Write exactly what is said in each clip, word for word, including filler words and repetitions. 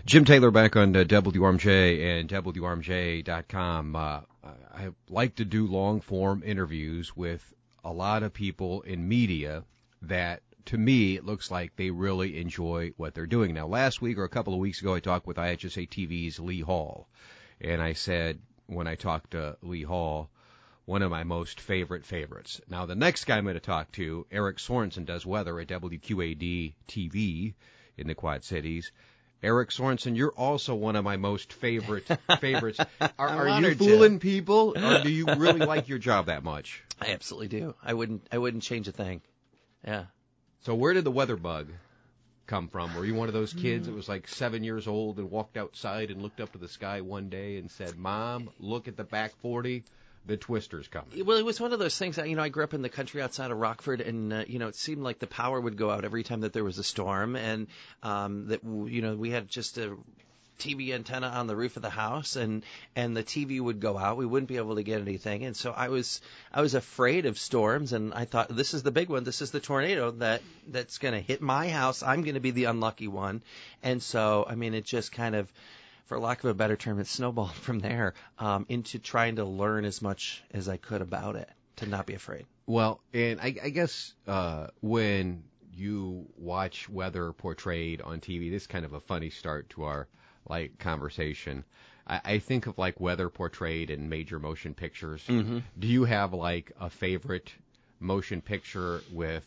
Jim Taylor back on uh, W R M J and W R M J dot com. Uh, I like to do long-form interviews with a lot of people in media that, to me, it looks like they really enjoy what they're doing. Now, last week or a couple of weeks ago, I talked with I H S A T V's Lee Hall, and I said when I talked to Lee Hall, one of my most favorite favorites. Now, the next guy I'm going to talk to, Eric Sorensen, does weather at W Q A D T V in the Quad Cities. Eric Sorensen, you're also one of my most favorite favorites. Are, are you fooling people, or do you really like your job that much? I absolutely do. I wouldn't. I wouldn't change a thing. Yeah. So where did the weather bug come from? Were you one of those kids that was like seven years old and walked outside and looked up to the sky one day and said, "Mom, look at the back forty. The twister's coming"? Well, it was one of those things that, you know, I grew up in the country outside of Rockford, and, uh, you know, it seemed like the power would go out every time that there was a storm, and um, that, you know, we had just a T V antenna on the roof of the house, and, and the T V would go out. We wouldn't be able to get anything, and so I was I was afraid of storms, and I thought, this is the big one. This is the tornado that that's going to hit my house. I'm going to be the unlucky one. And so, I mean, it just kind of, for lack of a better term, it snowballed from there um, into trying to learn as much as I could about it, to not be afraid. Well, and I, I guess uh, when you watch weather portrayed on T V, this is kind of a funny start to our like conversation. I, I think of like weather portrayed in major motion pictures. Mm-hmm. Do you have like a favorite motion picture with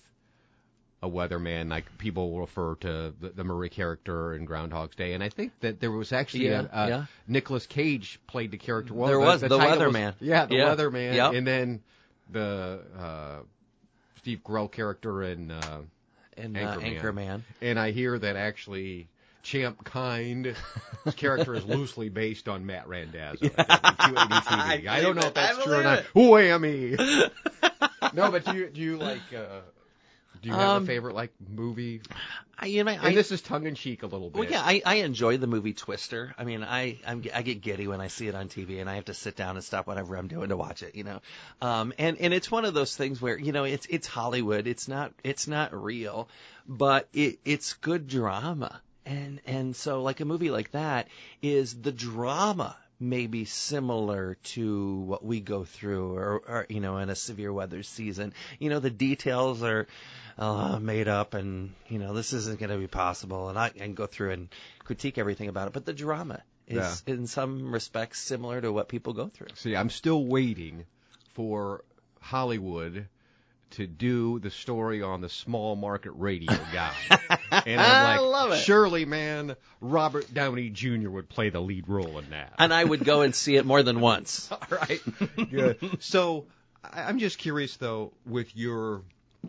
a weatherman? Like people will refer to the, the Murray character in Groundhog's Day, and I think that there was actually yeah, a, a yeah. Nicolas Cage played the character. Well, there the, was the, the title Weatherman. Was, yeah, the yeah. Weatherman, yep. and then the uh, Steve Carell character in uh, and Anchorman. Uh, Anchorman. And I hear that actually Champ Kind, his character is loosely based on Matt Randazzo at W Q A D T V. I, I don't know if that's true or not. Whammy! No, but do you, do you like, uh, do you have um, a favorite, like, movie? I, you know, and I, this is tongue-in-cheek a little bit. Well, yeah, I, I enjoy the movie Twister. I mean, I I'm, I get giddy when I see it on T V, and I have to sit down and stop whatever I'm doing to watch it, you know. Um, and, and it's one of those things where, you know, it's it's Hollywood. It's not it's not real, but it it's good drama. And and so like a movie like that is the drama maybe similar to what we go through or, or you know, in a severe weather season. You know, the details are uh, made up and, you know, this isn't going to be possible. And I can go through and critique everything about it. But the drama is yeah. in some respects similar to what people go through. See, I'm still waiting for Hollywood to do the story on the small market radio guy. And I'm like, I love it. Surely, man, Robert Downey Junior would play the lead role in that. And I would go and see it more than once. All right. Good. So I'm just curious, though, with your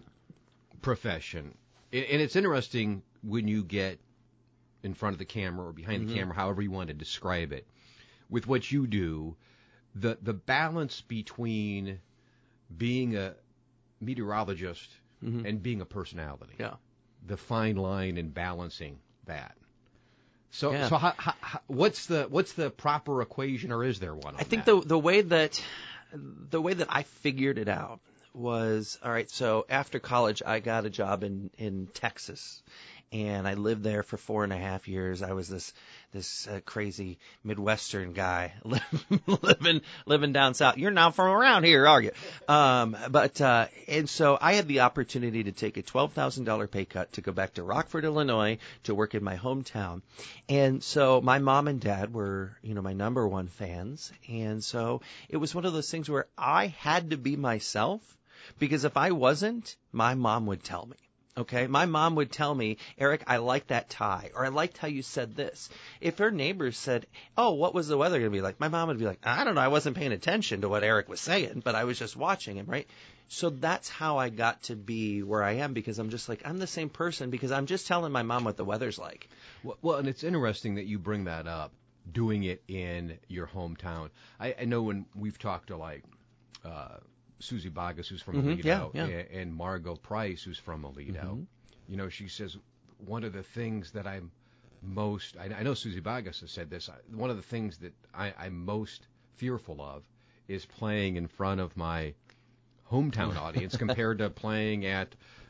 profession, and it's interesting when you get in front of the camera or behind mm-hmm. the camera, however you want to describe it, with what you do, the the balance between being a meteorologist mm-hmm. and being a personality. Yeah. The fine line in balancing that. So, yeah. so how, how, how, what's the what's the proper equation, or is there one? On I think that? the the way that the way that I figured it out was, all right. So after college, I got a job in in Texas, and I lived there for four and a half years. I was this this uh, crazy Midwestern guy living living down south. You're not from around here, are you? Um, but uh, and so I had the opportunity to take a twelve thousand dollars pay cut to go back to Rockford, Illinois, to work in my hometown. And so my mom and dad were, you know, my number one fans. And so it was one of those things where I had to be myself, because if I wasn't, my mom would tell me. Okay, my mom would tell me, Eric, I like that tie, or I liked how you said this. If her neighbors said, oh, what was the weather going to be like? My mom would be like, I don't know, I wasn't paying attention to what Eric was saying, but I was just watching him, right? So that's how I got to be where I am, because I'm just like, I'm the same person, because I'm just telling my mom what the weather's like. Well, well and it's interesting that you bring that up, doing it in your hometown. I, I know when we've talked to, like, uh, Susie Bogus, who's from mm-hmm, Aledo, yeah, yeah. and Margot Price, who's from Aledo. Mm-hmm. You know, she says one of the things that I'm most, I, I know Susie Bogus has said this, one of the things that I, I'm most fearful of is playing in front of my hometown audience compared to playing at,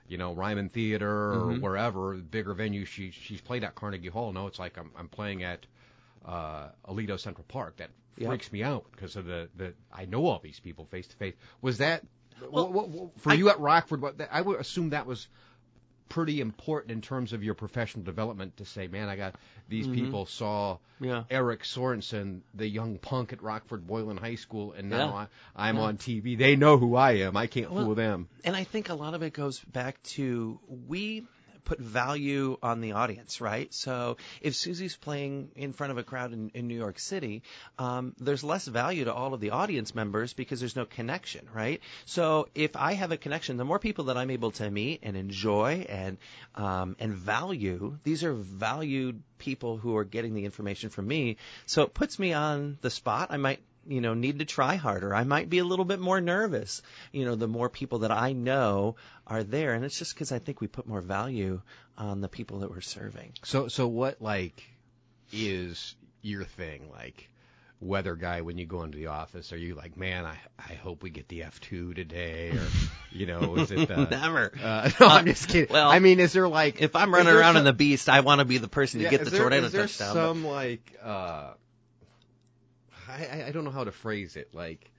you know, Ryman Theater or Mhm. wherever, bigger venues. She she's played at Carnegie Hall. No, it's like I'm I'm playing at uh, Alito Central Park. That Yep. freaks me out because of the, the I know all these people face to face. Was that Well, what, what, for I- you at Rockford? What I would assume that was pretty important in terms of your professional development to say, man, I got these Mhm. people saw Yeah. Eric Sorensen, the young punk at Rockford Boylan High School, and now Yeah. I, I'm Yeah. on T V. They know who I am. I can't Well, fool them. And I think a lot of it goes back to we put value on the audience, right? So if Susie's playing in front of a crowd in, in New York City, um, there's less value to all of the audience members because there's no connection, right? So if I have a connection, the more people that I'm able to meet and enjoy and um, and value, these are valued people who are getting the information from me. So it puts me on the spot. I might you know, need to try harder. I might be a little bit more nervous, you know, the more people that I know are there. And it's just because I think we put more value on the people that we're serving. So, so what, like, is your thing? Like, weather guy, when you go into the office, are you like, man, I I hope we get the F two today? Or, you know, is it the... Never. Uh, no, I'm just kidding. Well, I mean, is there, like... If I'm is running there around some, in the Beast, I want to be the person to yeah, get is the there, tornado is there touchdown. some, like, uh... I, I- I don't know how to phrase it. Like,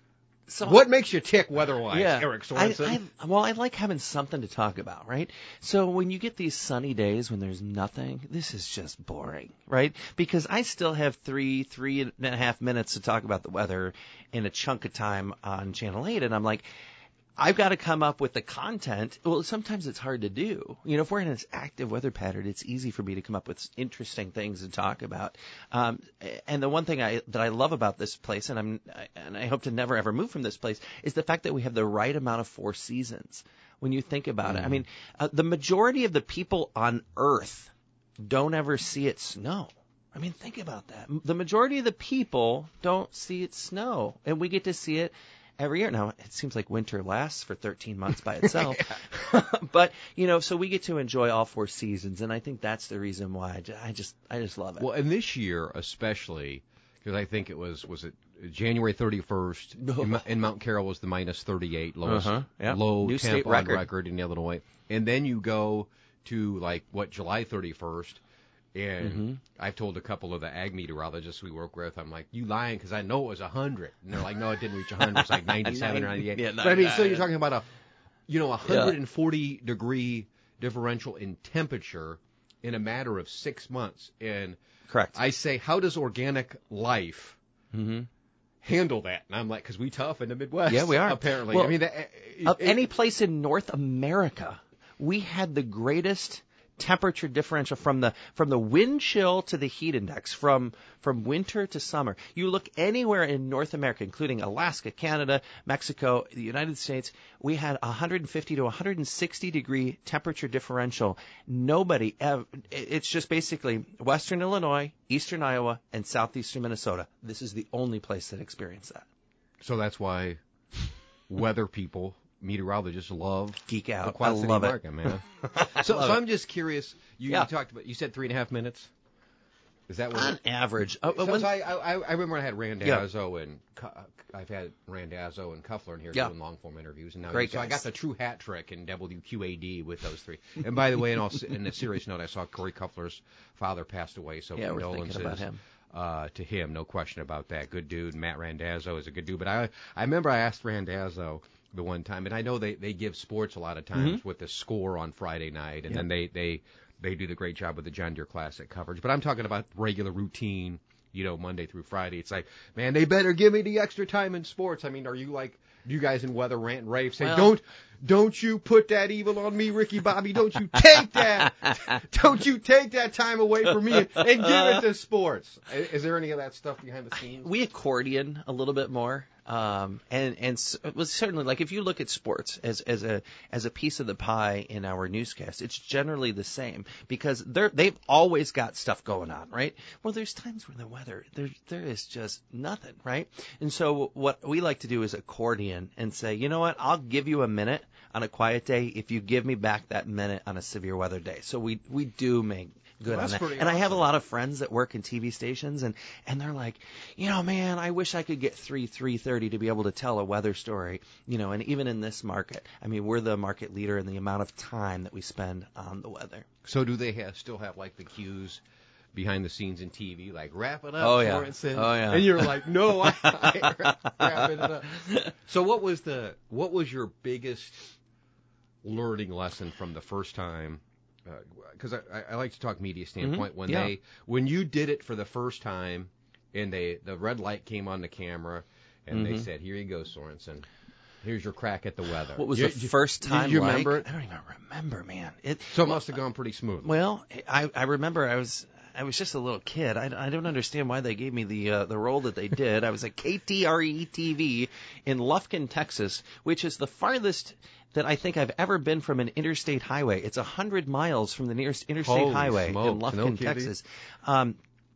So what makes you tick weather-wise, Yeah. Eric Sorensen? I, I, well, I like having something to talk about, right? So when you get these sunny days when there's nothing, this is just boring, right? Because I still have three, three and a half minutes to talk about the weather in a chunk of time on Channel eight, and I'm like, I've got to come up with the content. Well, sometimes it's hard to do. You know, if we're in this active weather pattern, it's easy for me to come up with interesting things to talk about. Um, and the one thing I, that I love about this place, and I'm, and I hope to never ever move from this place, is the fact that we have the right amount of four seasons. When you think about it, I mean, uh, the majority of the people on Earth don't ever see it snow. I mean, think about that. The majority of the people don't see it snow, and we get to see it every year. Now, it seems like winter lasts for thirteen months by itself. But, you know, so we get to enjoy all four seasons, and I think that's the reason why I just, I just, I just love it. Well, and this year especially, because I think it was, was it January thirty-first, in, in Mount Carroll was the minus thirty-eight, lowest Uh-huh, yeah. low New temp state on record. record in Illinois. And then you go to, like, what, July thirty-first, and Mm-hmm. I've told a couple of the ag meteorologists we work with, I'm like, you lying, because I know it was one hundred. And they're like, no, it didn't reach one hundred. It's like ninety-seven or ninety-eight. Yeah, but I mean, still, yeah. you're talking about a, you know, one hundred forty degree differential in temperature in a matter of six months. And Correct. I say, how does organic life Mm-hmm. handle that? And I'm like, because we tough in the Midwest. Yeah, we are. Apparently. Well, I mean, that, it, Of it- any place in North America, we had the greatest temperature differential from the from the wind chill to the heat index, from from winter to summer. You look anywhere in North America, including Alaska, Canada, Mexico, the United States, we had one hundred fifty to one hundred sixty degree temperature differential. Nobody ever, it's just basically Western Illinois, Eastern Iowa, and Southeastern Minnesota. This is the only place that experienced that. so that's why weather people, meteorologists, love Geek out. the Quad I City love it. market, man. so, love so it. I'm just curious. You, Yeah. you talked about. You said three and a half minutes. Is that what? On average. Uh, So, when- so I, I, I remember I had Yeah. Randazzo and Cu- I've had Randazzo and Kuffler in here Yeah. doing long form interviews, and now Great so I guys. got the true hat trick in W Q A D with those three. And by the way, in all in a serious note, I saw Corey Kuffler's father passed away, so Yeah, we're condolences thinking about him. Uh, to him, no question about that. Good dude. Matt Randazzo is a good dude, but I I remember I asked Randazzo the one time, and I know they, they give sports a lot of times Mm-hmm. with the score on Friday night, and Yep. then they, they they do the great job with the John Deere Classic coverage. But I'm talking about regular routine, you know, Monday through Friday. It's like, man, they better give me the extra time in sports. I mean, are you like, do you guys in weather rant and rave say, Well- don't don't you put that evil on me, Ricky Bobby? Don't you take that? Don't you take that time away from me and, and give it to sports? Is there any of that stuff behind the scenes? We accordion a little bit more, um, and and s- it was certainly like if you look at sports as as a as a piece of the pie in our newscast, it's generally the same because they're they've always got stuff going on, right? Well, there's times when the weather there there is just nothing, right? And so what we like to do is accordion and say, you know what, I'll give you a minute on a quiet day if you give me back that minute on a severe weather day. So we we do make good Well, on that's that. pretty And I have a awesome. lot of friends that work in T V stations, and, and they're like, you know, man, I wish I could get three, three thirty to be able to tell a weather story. You know, and even in this market, I mean, we're the market leader in the amount of time that we spend on the weather. So do they have still have like the cues behind the scenes in T V, like wrap it up, Oh, yeah. Sorensen? Oh, yeah. And you're like, no, I, I wrap it up. So what was the what was your biggest learning lesson from the first time? Because uh, I, I like to talk media standpoint. Mm-hmm. When Yeah. they when you did it for the first time, and they the red light came on the camera, and Mm-hmm. they said, "Here you go, Sorensen. Here's your crack at the weather." What was You- the you- first did time you like? remember it? I don't even remember, man. It, So it must have gone pretty smooth. Well, I, I remember I was I was just a little kid. I, I don't understand why they gave me the uh, the role that they did. I was at K T R E T V in Lufkin, Texas, which is the farthest that I think I've ever been from an interstate highway. It's a hundred miles from the nearest interstate Holy highway smokes, in no Lufkin, kidding. Texas. Um,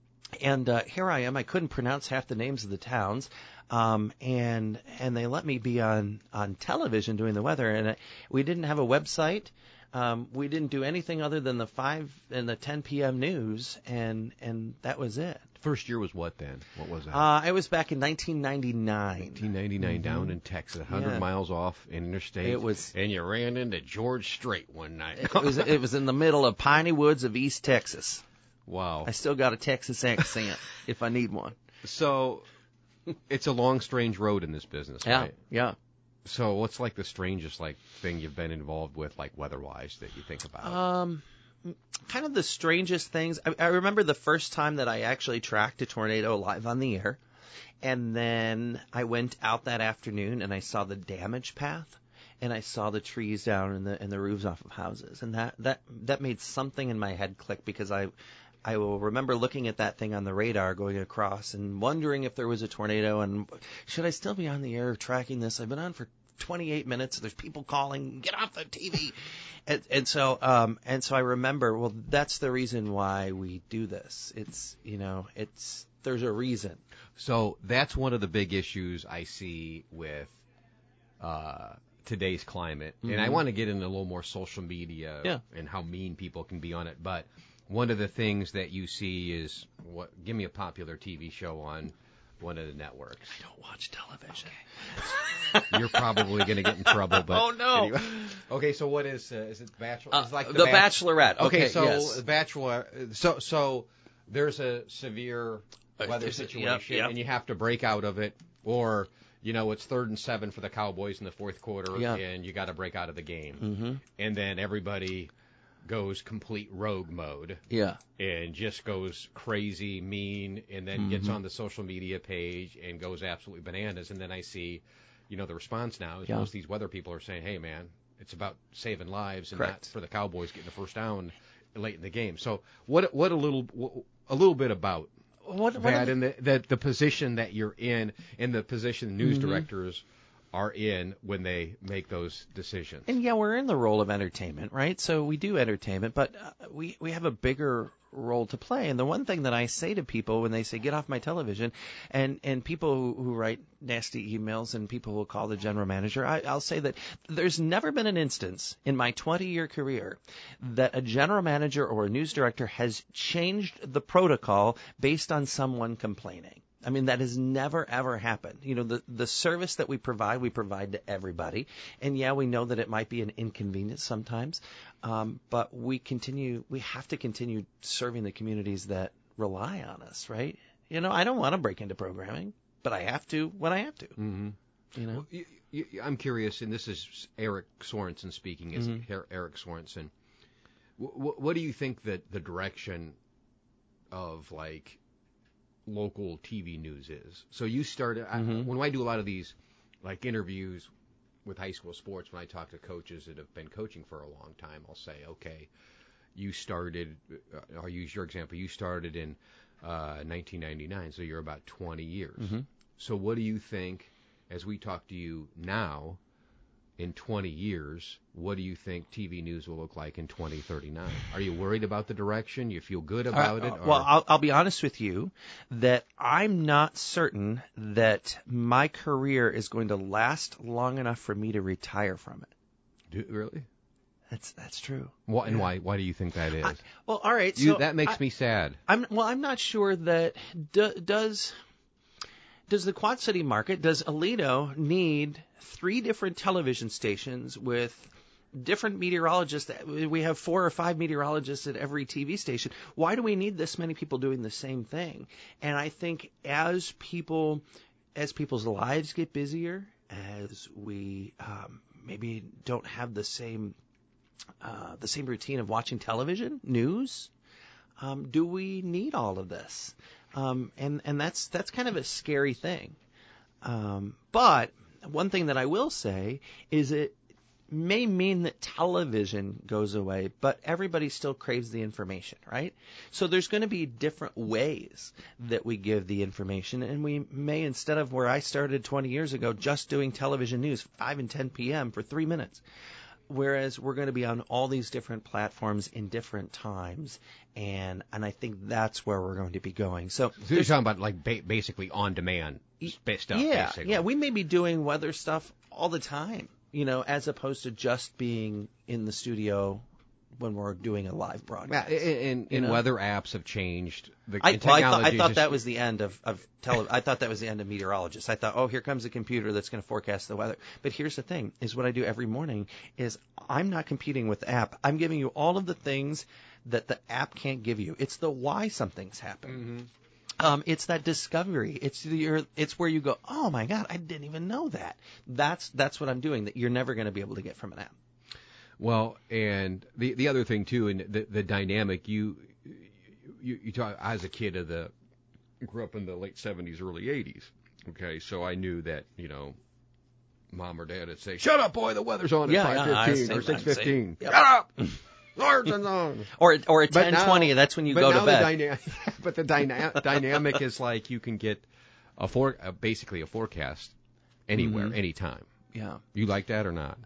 and uh, here I am. I couldn't pronounce half the names of the towns. Um, and and they let me be on, on television doing the weather. And I, we didn't have a website. Um, we didn't do anything other than the five and the ten p.m. news, and and that was it. First year was what then? What was that? Uh, I was back in nineteen ninety-nine. nineteen ninety-nine, down in Texas, one hundred Yeah. miles off in interstate. It was- and you ran into George Strait one night. It was it was in the middle of piney woods of East Texas. Wow. I still got a Texas accent if I need one. So it's a long, strange road in this business, Yeah, right? yeah. So what's like the strangest like thing you've been involved with, like weather-wise, that you think about? Um, kind of the strangest things. I, I remember the first time that I actually tracked a tornado live on the air, and then I went out that afternoon and I saw the damage path, and I saw the trees down and the and the roofs off of houses, and that that that made something in my head click, because I. I will remember looking at that thing on the radar going across and wondering if there was a tornado, and should I still be on the air tracking this? I've been on for twenty-eight minutes. There's people calling, get off the T V. and, and so, um, and so I remember, well, that's the reason why we do this. It's, you know, it's, there's a reason. So that's one of the big issues I see with uh, today's climate. And I Mhm. want to get into a little more social media Yeah. and how mean people can be on it. But one of the things that you see is, what? Give me a popular T V show on one of the networks. I don't watch television. You're probably going to get in trouble. But Oh, no. anyway. Okay, so what is uh, is it Bachelor? Uh, It's like the Bach- Bachelorette. Okay, so yes. Bachelor. So so there's a severe Uh, weather is it- situation, yep, yep. and you have to break out of it, or you know it's third and seven for the Cowboys in the fourth quarter, Yeah. and you got to break out of the game, Mm-hmm. and then everybody goes complete rogue mode Yeah. and just goes crazy, mean, and then gets Mm-hmm. on the social media page and goes absolutely bananas. And then I see, you know, the response now is Yeah. most of these weather people are saying, hey, man, it's about saving lives and Correct. not for the Cowboys getting the first down late in the game. So what what a little a little bit about What, what that are and the, the, the position that you're in and the position news Mm-hmm. directors are in when they make those decisions. And yeah, we're in the role of entertainment, right? So we do entertainment, but uh, we we have a bigger role to play. And the one thing that I say to people when they say, get off my television, and, and people who, who write nasty emails and people who call the general manager, I, I'll say that there's never been an instance in my twenty-year career that a general manager or a news director has changed the protocol based on someone complaining. I mean, that has never, ever happened. You know, the, the service that we provide, we provide to everybody. And yeah, we know that it might be an inconvenience sometimes, um, but we continue, we have to continue serving the communities that rely on us, right? You know, I don't want to break into programming, but I have to when I have to. Mm-hmm. You know? Well, you, you, I'm curious, and this is Eric Sorensen speaking, is Mm-hmm. Her- Eric Sorensen. W- what do you think that the direction of, like, local T V news is? So you started, Mm-hmm. I, when I do a lot of these, like, interviews with high school sports, when I talk to coaches that have been coaching for a long time, I'll say, okay, you started, uh, I'll use your example, you started in uh, nineteen ninety-nine, so you're about twenty years. Mm-hmm. So what do you think, as we talk to you now, in twenty years, what do you think T V news will look like in twenty thirty-nine? Are you worried about the direction? You feel good about Uh, it? Or? Well, I'll, I'll be honest with you that I'm not certain that my career is going to last long enough for me to retire from it. Do, really? That's that's true. What, and Yeah. why why do you think that is? I, well, all right. You, So that makes I, me sad. I'm well. I'm not sure that do, does does the Quad City market, does Aledo need three different television stations with different meteorologists? We have four or five meteorologists at every T V station. Why do we need this many people doing the same thing? And I think as people, as people's lives get busier, as we um, maybe don't have the same uh, the same routine of watching television, news, um, do we need all of this? Um, and and that's that's kind of a scary thing. Um, but one thing that I will say is it may mean that television goes away, but everybody still craves the information, right? So there's going to be different ways that we give the information, and we may, instead of where I started twenty years ago, just doing television news, five and ten p.m. for three minutes, whereas we're going to be on all these different platforms in different times, and and I think that's where we're going to be going. So, So you're talking about like ba- basically on-demand sp- stuff, yeah, basically. yeah, we may be doing weather stuff all the time, you know, as opposed to just being in the studio when we're doing a live Yeah, broadcast. and, you and know? weather apps have changed. The I, and well, I thought, technology I thought just- that was the end of, of tele. I thought that was the end of meteorologists. I thought, oh, here comes a computer that's going to forecast the weather. But here's the thing: is what I do every morning is I'm not competing with the app. I'm giving you all of the things that the app can't give you. It's the why something's happened. Mm-hmm. Um, it's that discovery. It's your. It's where you go, oh my God, I didn't even know that. That's that's what I'm doing. That you're never going to be able to get from an app. Well, and the the other thing too, and the the dynamic you you, you talk. I was a kid of the grew up in the late seventies, early eighties. Okay, so I knew that you know, mom or dad would say, "Shut up, boy, the weather's on at Yeah, five yeah, I fifteen same- or six fifteen. Yep. Shut up, Largen's on." Or or at But ten now- twenty, that's when you but go now to the bed. dyna- but the dyna- dynamic is like you can get a for uh, basically a forecast anywhere, Mhm. anytime. Yeah. You like that or not?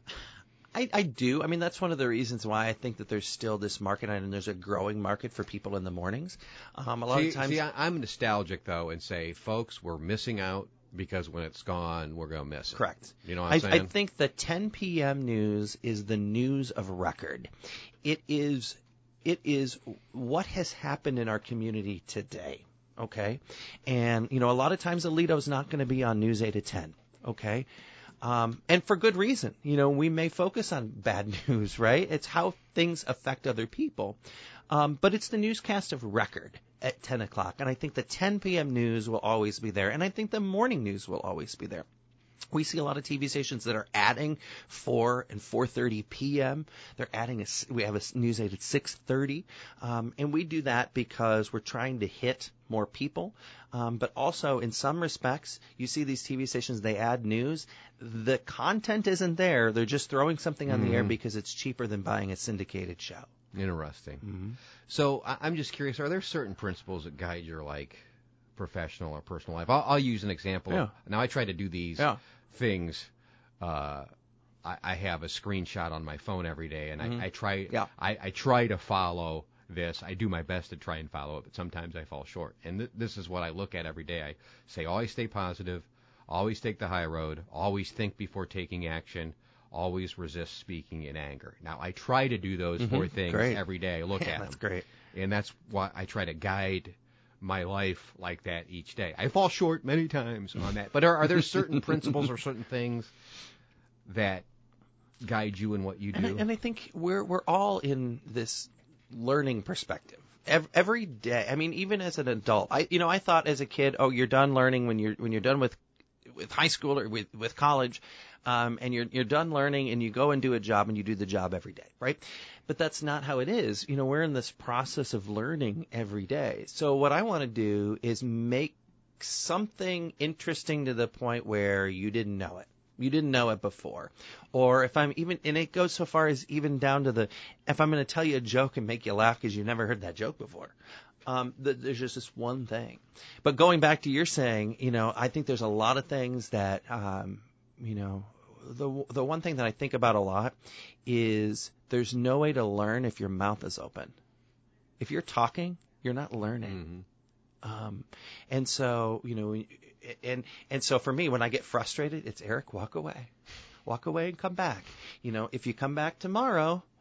I, I do. I mean, that's one of the reasons why I think that there's still this market and there's a growing market for people in the mornings. Um, a lot see, of times, see, I, I'm nostalgic though, and say, folks, we're missing out because when it's gone, we're gonna miss it. correct. You know what I, I'm saying? I think the ten p.m. news is the news of record. It is, it is what has happened in our community today. Okay, and you know, a lot of times Aledo's not going to be on News eight at ten. Okay. Um, and for good reason. You know, we may focus on bad news, right? It's how things affect other people. Um, but it's the newscast of record at ten o'clock. And I think the ten p.m. news will always be there. And I think the morning news will always be there. We see a lot of T V stations that are adding four and four thirty p.m. They're adding a, we have a news aid at six thirty. Um, and we do that because we're trying to hit more people. Um, but also, in some respects, you see these T V stations, they add news. The content isn't there. They're just throwing something on Mm-hmm. the air because it's cheaper than buying a syndicated show. Interesting. Mm-hmm. So I, I'm just curious: are there certain principles that guide your like professional or personal life? I'll, I'll use an example. Yeah. Now I try to do these Yeah. things. Uh, I, I have a screenshot on my phone every day, and Mhm. I, I try. Yeah. I, I try to follow this. I do my best to try and follow it, but sometimes I fall short. And th- this is what I look at every day. I say always stay positive, always take the high road, always think before taking action, always resist speaking in anger. Now I try to do those Mhm. four things Great. every day. I look Yeah, at that's them, great. and that's why I try to guide my life like that each day. I fall short many times on that, but are, are there certain principles or certain things that guide you in what you do? And I, and I think we're we're all in this learning perspective. Every, every day, I mean, even as an adult, I you know, I thought as a kid, oh, you're done learning when you're when you're done with with high school or with with college, um, and you're you're done learning and you go and do a job and you do the job every day, right? But that's not how it is. You know, we're in this process of learning every day. So what I want to do is make something interesting to the point where you didn't know it. You didn't know it before. Or if I'm even, and it goes so far as even down to the, if I'm going to tell you a joke and make you laugh because you never heard that joke before. Um, th- there's just this one thing. But going back to your saying, you know, I think there's a lot of things that, um, you know, the the one thing that I think about a lot is there's no way to learn if your mouth is open. If you're talking, you're not learning. Mm-hmm. Um, and so, you know, and and so for me, when I get frustrated, it's Eric, walk away, walk away and come back. You know, if you come back tomorrow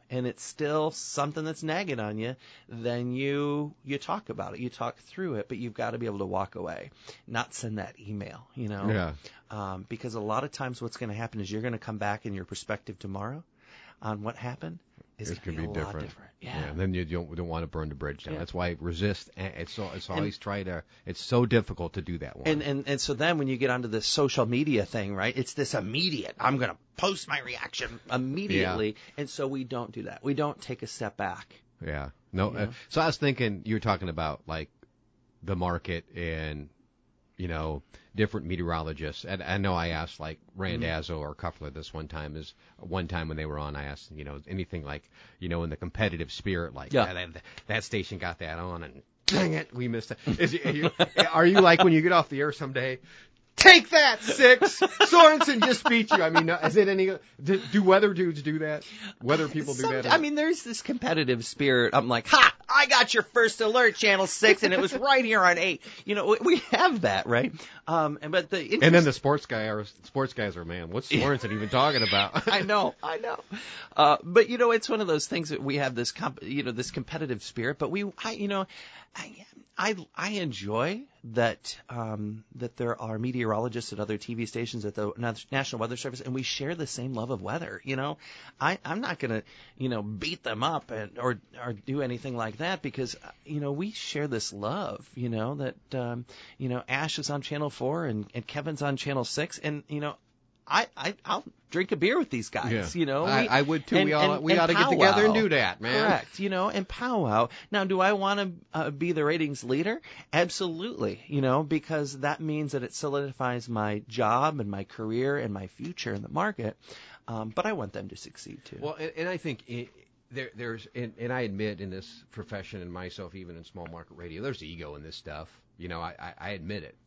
and it's still something that's nagging on you, then you you talk about it, you talk through it, but you've got to be able to walk away, not send that email, you know, Yeah. um, because a lot of times what's going to happen is you're going to come back in your perspective tomorrow on what happened. It's It going to could be, be a lot different. different. Yeah. And then you don't don't want to burn the bridge down. Yeah. That's why resist. and It's so it's always try to. It's so difficult to do that one. And, and and so then when you get onto this social media thing, right, it's this immediate, I'm going to post my reaction immediately. Yeah. And so we don't do that. We don't take a step back. Yeah. No. You Uh, know? so I was thinking you were talking about like the market and, you know, different meteorologists. And I know I asked like Randazzo mm-hmm. or Kuffler this one time is one time when they were on, I asked, you know, anything like, you know, in the competitive spirit, like yeah. yeah, that, that station got that on and dang it, we missed it. Is, are, you, are you like when you get off the air someday? Take that, Six! Sorensen just beat you. I mean, is it any? Do, do weather dudes do that? Weather people do Some, that? I mean, there's this competitive spirit. I'm like, ha! I got your first alert, Channel Six, and it was right here on eight. You know, we, we have that, right? Um, and but the interest... and then the sports guy, or sports guys are, man, what's Sorensen even talking about? I know, I know. Uh, but you know, it's one of those things that we have this, comp, you know, this competitive spirit. But we, I, you know, I, I, I enjoy that um, that there are meteorologists at other T V stations at the National Weather Service, and we share the same love of weather. You know, I, I'm not going to, you know, beat them up and or or do anything like that because, you know, we share this love. You know that um, you know Ash is on Channel Four and, and Kevin's on Channel Six, and you know. I, I I'll drink a beer with these guys, yeah. you know. I, We, I would too. And, we all and, we and ought to get together and do that, man. Correct, you know, and powwow. Now, do I want to uh, be the ratings leader? Absolutely, you know, because that means that it solidifies my job and my career and my future in the market. Um, but I want them to succeed too. Well, and, and I think it, there, there's, and, and I admit in this profession and myself, even in small market radio, there's ego in this stuff. You know, I, I, I admit it.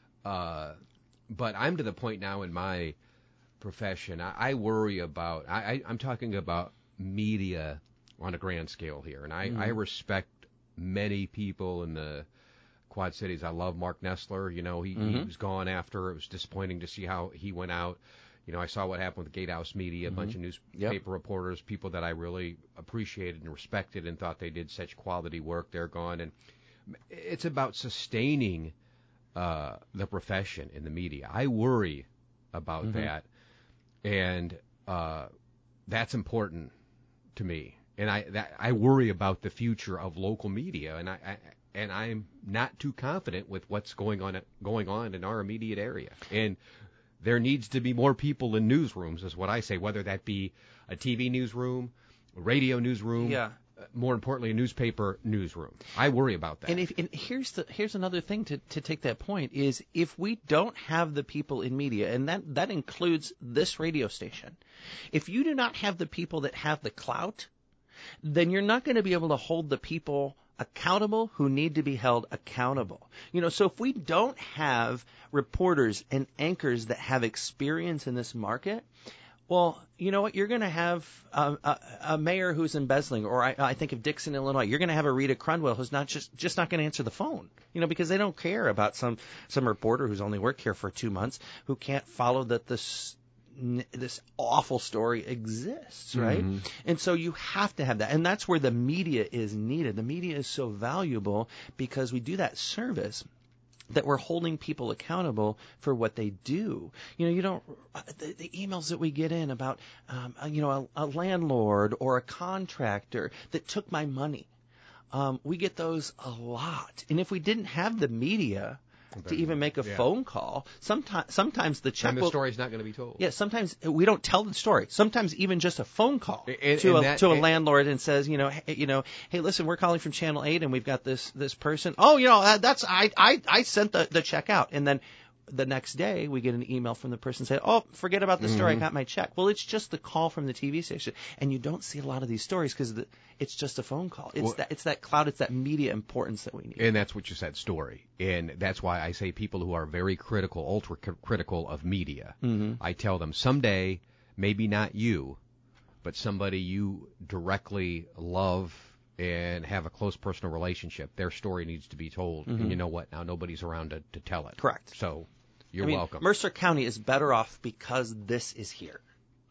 Uh, but I'm to the point now in my profession, I, I worry about, I, I, I'm talking about media on a grand scale here, and I, mm-hmm. I respect many people in the Quad Cities. I love Mark Nessler. You know, he, mm-hmm. he was gone after. It was disappointing to see how he went out. You know, I saw what happened with Gatehouse Media, a mm-hmm. bunch of newspaper yep. reporters, people that I really appreciated and respected and thought they did such quality work. They're gone. And it's about sustaining uh, the profession in the media. I worry about mm-hmm. that. And uh, that's important to me, and I that, I worry about the future of local media, and I, I and I'm not too confident with what's going on going on in our immediate area. And there needs to be more people in newsrooms, is what I say, whether that be a T V newsroom, a radio newsroom. Yeah. More importantly, a newspaper newsroom. I worry about that. And, if, and here's the here's another thing to, to take that point is if we don't have the people in media, and that, that includes this radio station, if you do not have the people that have the clout, then you're not going to be able to hold the people accountable who need to be held accountable. You know, so if we don't have reporters and anchors that have experience in this market, well, you know what? You're going to have a, a, a mayor who's embezzling, or I, I think of Dixon, Illinois. You're going to have a Rita Crundwell who's not just just not going to answer the phone, you know, because they don't care about some some reporter who's only worked here for two months who can't follow that this this awful story exists, right? Mm-hmm. And so you have to have that, and that's where the media is needed. The media is so valuable because we do that service, that we're holding people accountable for what they do. You know, you don't, the, the emails that we get in about, um, you know, a, a landlord or a contractor that took my money, um, we get those a lot. And if we didn't have the media to even make a yeah. phone call, sometimes sometimes the check and the will, story's not going to be told. Yeah, sometimes we don't tell the story. Sometimes even just a phone call and, to and a that, to a and, landlord and says, you know, hey, you know, hey, listen, we're calling from Channel eight and we've got this this person. Oh, you know, that's I I I sent the the check out, and then the next day we get an email from the person saying, oh, forget about the story, mm-hmm. I got my check. Well, it's just the call from the T V station, and you don't see a lot of these stories because the, it's just a phone call. It's well, that it's that cloud, it's that media importance that we need. And that's what you said, story. And that's why I say people who are very critical, ultra critical of media, mm-hmm. I tell them someday, maybe not you, but somebody you directly love and have a close personal relationship, their story needs to be told. Mm-hmm. And you know what? Now nobody's around to, to tell it. Correct. So you're I mean, welcome. Mercer County is better off because this is here.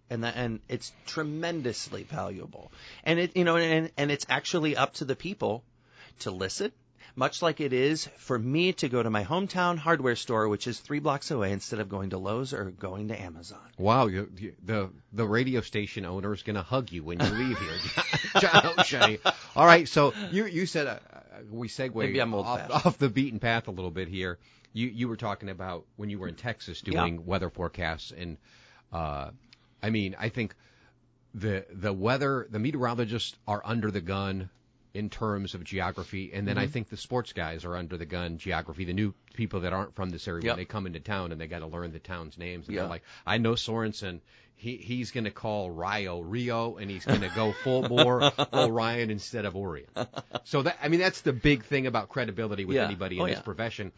And that, and it's tremendously valuable. And it, you know, and, and it's actually up to the people to listen, much like it is for me to go to my hometown hardware store, which is three blocks away, instead of going to Lowe's or going to Amazon. Wow, you, you, the the radio station owner is going to hug you when you leave here, John O'Shea. All right, so you you said uh, we segue off, off the beaten path a little bit here. You you were talking about when you were in Texas doing yeah. weather forecasts, and uh, I mean, I think the the weather the meteorologists are under the gun in terms of geography, and then mm-hmm. I think the sports guys are under the gun geography. The new people that aren't from this area, yep. when they come into town and they got to learn the town's names, and yeah. they're like, I know Sorensen. He he's going to call Rio Rio, and he's going to go full bore Orion instead of Orion. So that I mean that's the big thing about credibility with yeah. anybody in oh, this yeah. profession,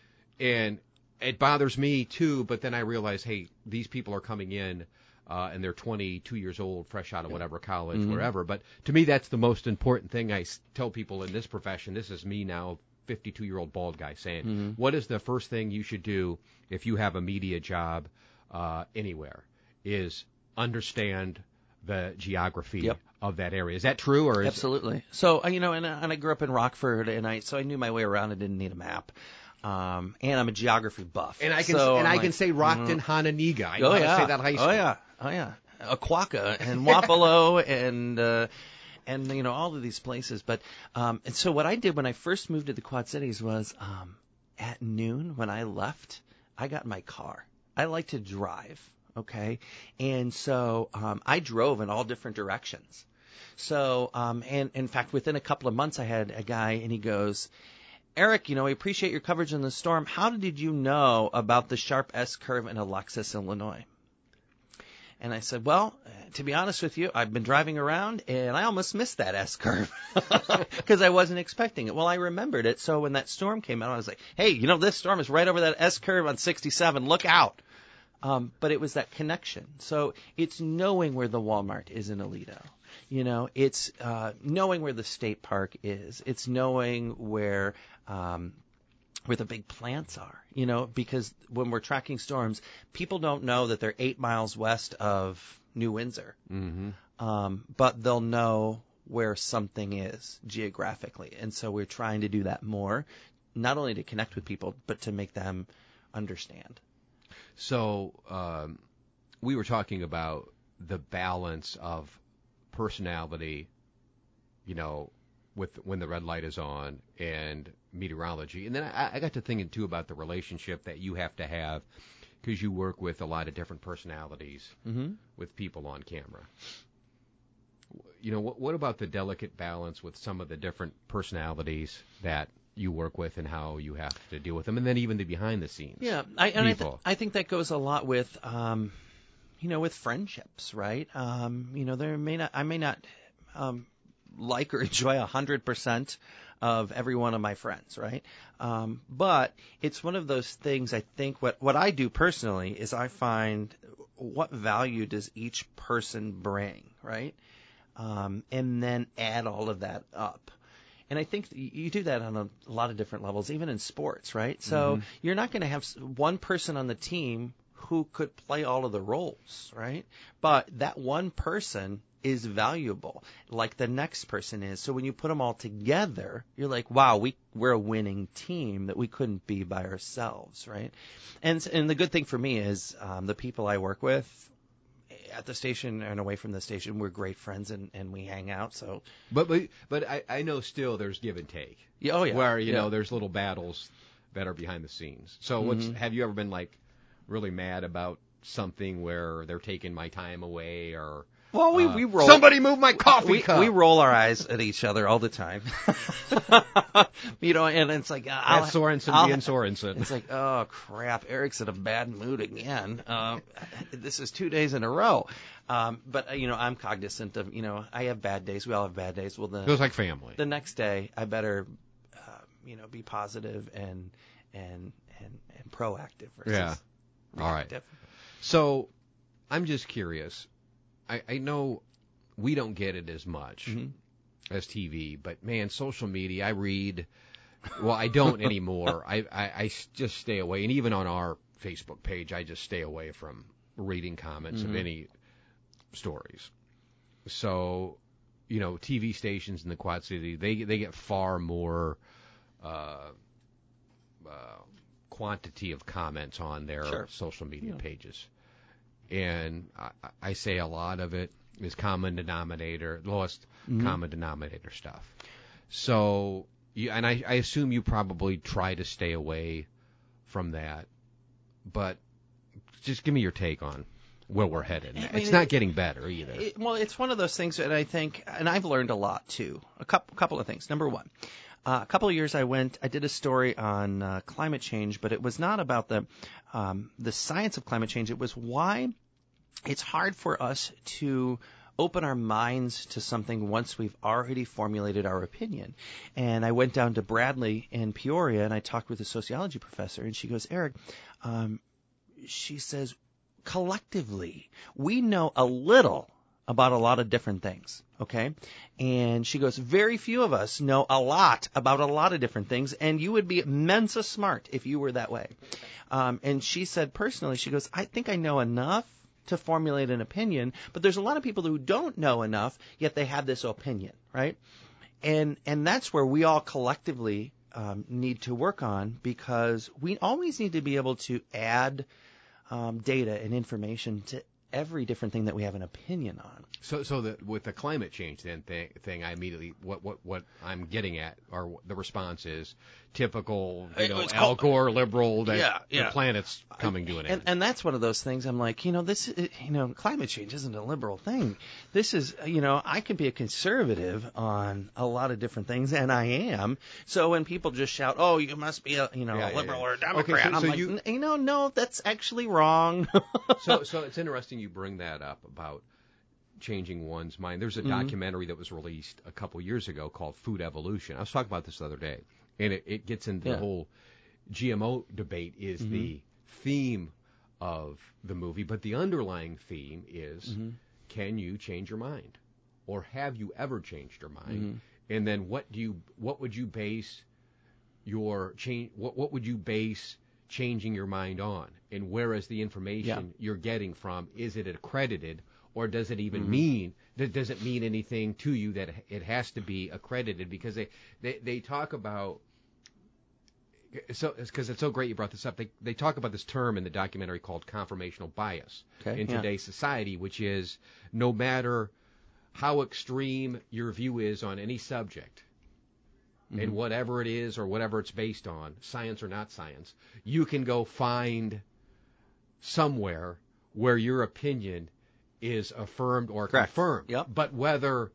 and it bothers me too. But then I realize, hey, these people are coming in. Uh, and they're twenty-two years old, fresh out of whatever college, mm-hmm. wherever. But to me, that's the most important thing I tell people in this profession. This is me now, fifty-two-year-old bald guy, saying, mm-hmm. what is the first thing you should do if you have a media job uh, anywhere? Is understand the geography yep. of that area. Is that true? Or is Absolutely. It... So, you know, and, and I grew up in Rockford, and I so I knew my way around. I didn't need a map. Um, and I'm a geography buff. And I can so and I'm I like, can say Rockton, mm, Hananiga. I know oh, how yeah. to say that high school. Oh, yeah. Oh, yeah. Aquaka and Wapello and, uh, and, you know, all of these places. But, um, and so what I did when I first moved to the Quad Cities was, um, at noon when I left, I got in my car. I like to drive. Okay. And so, um, I drove in all different directions. So, um, and in fact, within a couple of months, I had a guy and he goes, Eric, you know, we appreciate your coverage in the storm. How did you know about the sharp S-curve in Alexis, Illinois? And I said, well, to be honest with you, I've been driving around, and I almost missed that S-curve because I wasn't expecting it. Well, I remembered it, so when that storm came out, I was like, hey, you know, this storm is right over that S-curve on sixty-seven. Look out. Um, but it was that connection. So it's knowing where the Walmart is in Aledo. You know, it's uh, knowing where the state park is. It's knowing where um, where the big plants are. You know, because when we're tracking storms, people don't know that they're eight miles west of New Windsor, mm-hmm. um, but they'll know where something is geographically. And so we're trying to do that more, not only to connect with people, but to make them understand. So um, we were talking about the balance of personality, you know, with when the red light is on and meteorology. And then I, I got to thinking, too, about the relationship that you have to have because you work with a lot of different personalities mm-hmm. with people on camera. You know, what, what about the delicate balance with some of the different personalities that you work with and how you have to deal with them, and then even the behind the scenes yeah, I, and I, th- people? I think that goes a lot with, um, you know, with friendships, right? Um, you know, there may not, I may not um, like or enjoy a hundred percent of every one of my friends, right? Um, but it's one of those things. I think what what I do personally is I find what value does each person bring, right? Um, and then add all of that up. And I think you do that on a lot of different levels, even in sports, right? So mm-hmm. you're not going to have one person on the team who could play all of the roles, right? But that one person is valuable, like the next person is. So when you put them all together, you're like, wow, we, we're a winning team that we couldn't be by ourselves, right? And and the good thing for me is um, the people I work with at the station and away from the station, we're great friends and, and we hang out. So, but but but I, I know still there's give and take. Yeah, oh yeah. Where you yeah. know there's little battles that are behind the scenes. So mm-hmm. what's have you ever been like really mad about something where they're taking my time away or? Well, we, uh, we roll. Somebody move my coffee we, cup. We roll our eyes at each other all the time. You know, and it's like, uh, That's Sorensen I'll, being Sorensen. It's like, oh, crap, Eric's in a bad mood again. Um, this is two days in a row. Um, but, uh, you know, I'm cognizant of, you know, I have bad days. We all have bad days. Well, the, Feels like family. The next day, I better, uh, you know, be positive and and and, and proactive versus yeah. reactive. All right. So I'm just curious. I, I know we don't get it as much mm-hmm. as T V, but man, social media, I read, well, I don't anymore. I, I, I just stay away. And even on our Facebook page, I just stay away from reading comments mm-hmm. of any stories. So, you know, T V stations in the Quad City, they they get far more uh, uh, quantity of comments on their Sure. social media Yeah. pages. And I, I say a lot of it is common denominator, lowest Mhm. common denominator stuff. So, you, and I, I assume you probably try to stay away from that, but just give me your take on where we're headed. I mean, it's it- not getting better either. It, well, it's one of those things that I think, and I've learned a lot too. A couple, couple of things. Number one, uh, a couple of years I went, I did a story on uh, climate change, but it was not about the um, the science of climate change. It was why it's hard for us to open our minds to something once we've already formulated our opinion. And I went down to Bradley in Peoria, and I talked with a sociology professor, and she goes, Eric, um, she says, collectively, we know a little about a lot of different things, okay? And she goes, very few of us know a lot about a lot of different things, and you would be mensa smart if you were that way. Um, and she said personally, she goes, I think I know enough to formulate an opinion, but there's a lot of people who don't know enough, yet they have this opinion, right? And and that's where we all collectively um, need to work on, because we always need to be able to add um, data and information to every different thing that we have an opinion on. So, so that with the climate change then thing, thing, I immediately what what what I'm getting at, or the response is typical, you It know, was Al called- Gore liberal that Yeah, the yeah. planet's coming to an And, end. and that's one of those things I'm like, you know, this, is- you know, climate change isn't a liberal thing. This is, you know, I can be a conservative on a lot of different things, and I am. So when people just shout, oh, you must be a, you know, Yeah, a yeah, liberal yeah. or a Okay, Democrat, so- I'm so like, you- "N- you know, no, that's actually wrong. so, so it's interesting you bring that up about changing one's mind. There's a Mhm. documentary that was released a couple years ago called Food Evolution. I was talking about this the other day, and it, it gets into Yeah. the whole G M O debate is Mhm. the theme of the movie, but the underlying theme is, Mhm. can you change your mind, or have you ever changed your mind? Mhm. And then what do you what would you base your change what what would you base changing your mind on? And where is the information you're getting from? Is it accredited, or does it even Mhm. mean that does it mean anything to you that it has to be accredited? Because they they, they talk about so because it's so great you brought this up. They they talk about this term in the documentary called confirmational bias Okay, in yeah. today's society, which is no matter how extreme your view is on any subject, Mhm. and whatever it is or whatever it's based on, science or not science, you can go find somewhere where your opinion is affirmed or Correct. confirmed. Yep. But whether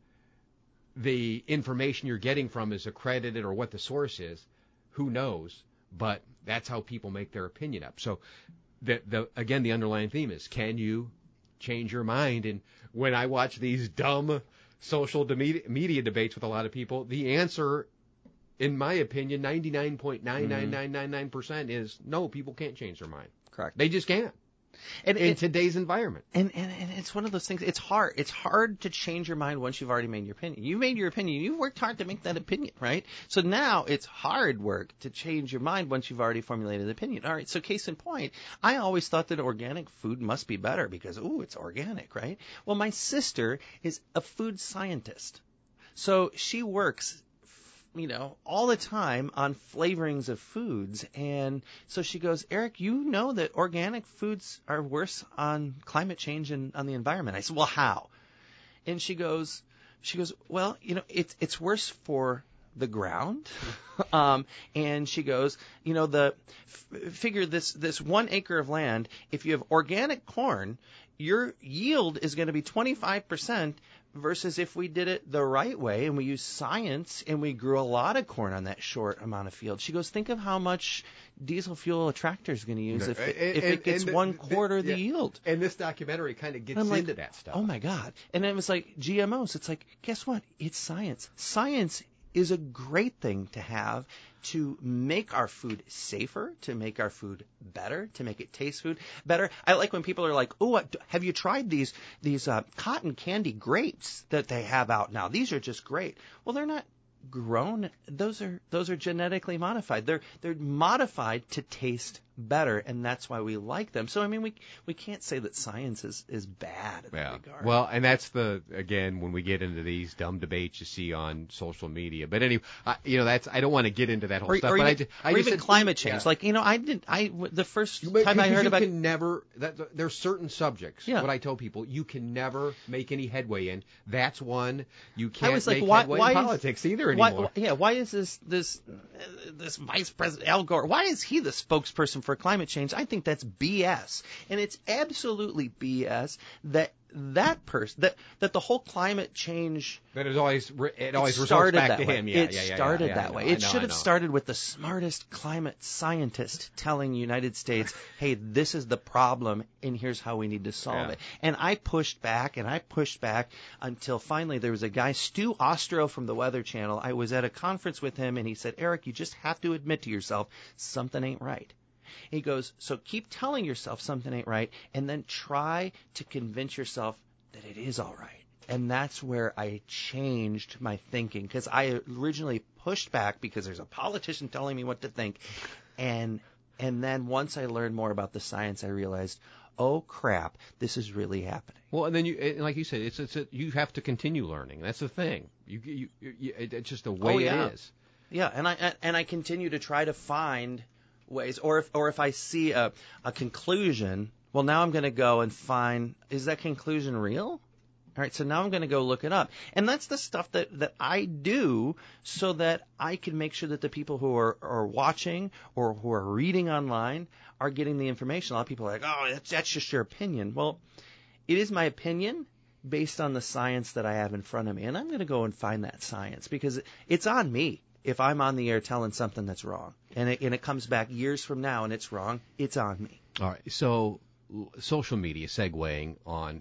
the information you're getting from is accredited or what the source is, who knows? But that's how people make their opinion up. So, the, the again, the underlying theme is, can you change your mind? And when I watch these dumb social de- media debates with a lot of people, the answer, in my opinion, ninety-nine point nine nine nine nine nine percent is no, people can't change their mind. Correct. They just can't And, in and, today's environment. and, and, and it's one of those things, it's hard. It's hard to change your mind once you've already made your opinion. You made your opinion. You've worked hard to make that opinion, right? So now it's hard work to change your mind once you've already formulated the opinion. All right, so case in point, I always thought that organic food must be better because, ooh, it's organic, right? Well, my sister is a food scientist. So she works, you know, all the time on flavorings of foods. And so she goes, Eric, you know that organic foods are worse on climate change and on the environment. I said, well, how? And she goes, she goes, well, you know, it's it's worse for the ground. um, and she goes, you know, the f- figure this this one acre of land, if you have organic corn, your yield is going to be twenty-five percent versus if we did it the right way and we used science and we grew a lot of corn on that short amount of field. She goes, think of how much diesel fuel a tractor is going to use if, it, if it gets and the- one the- quarter the yeah. yield. And this documentary kind of gets I'm like, into that stuff. Oh my God. And it was like G M Os. It's like, guess what? It's science. Science is a great thing to have to make our food safer, to make our food better, to make it taste food better. I like when people are like, oh, have you tried these these uh, cotton candy grapes that they have out now? These are just great. Well, they're not grown. Those are those are genetically modified. They're they're modified to taste better, and that's why we like them. So, I mean, we we can't say that science is, is bad in yeah. that regard. Well, and that's the, again, when we get into these dumb debates you see on social media. But anyway, I, you know, that's, I don't want to get into that whole or, stuff. or but even, I just, I or just even said, climate change. Yeah. Like, you know, I didn't, I, the first But, time I heard you about... You can never, that, there's certain subjects, Yeah. what I tell people, you can never make any headway in. That's one you can't I was like, make why, headway why in is, politics either why, anymore. yeah, why is this, this, uh, this Vice President Al Gore, why is he the spokesperson for climate change? I think that's B S. And it's absolutely B S that that person, that, that the whole climate change... That is always, it always it resorts started back that to way. him. Yeah, it yeah, yeah, started yeah, that yeah, way. know, It know, should have know. started with the smartest climate scientist telling the United States, hey, this is the problem, and here's how we need to solve Yeah. it. And I pushed back, and I pushed back until finally there was a guy, Stu Ostro from the Weather Channel. I was at a conference with him, and he said, Eric, you just have to admit to yourself something ain't right. He goes, so keep telling yourself something ain't right, and then try to convince yourself that it is all right. And that's where I changed my thinking, because I originally pushed back because there's a politician telling me what to think. And and then once I learned more about the science, I realized, oh, crap, this is really happening. Well, and then you, and like you said, it's it's a, you have to continue learning. That's the thing. You, you, you it's just the way Oh, yeah. it is. Yeah, and I and I continue to try to find ways, or if or if I see a, a conclusion, well, now I'm going to go and find, is that conclusion real? All right, so now I'm going to go look it up. And that's the stuff that, that I do so that I can make sure that the people who are, are watching or who are reading online are getting the information. A lot of people are like, oh, that's, that's just your opinion. Well, it is my opinion based on the science that I have in front of me. And I'm going to go and find that science because it's on me. If I'm on the air telling something that's wrong and it, and it comes back years from now and it's wrong, it's on me. All right, so social media, segueing on,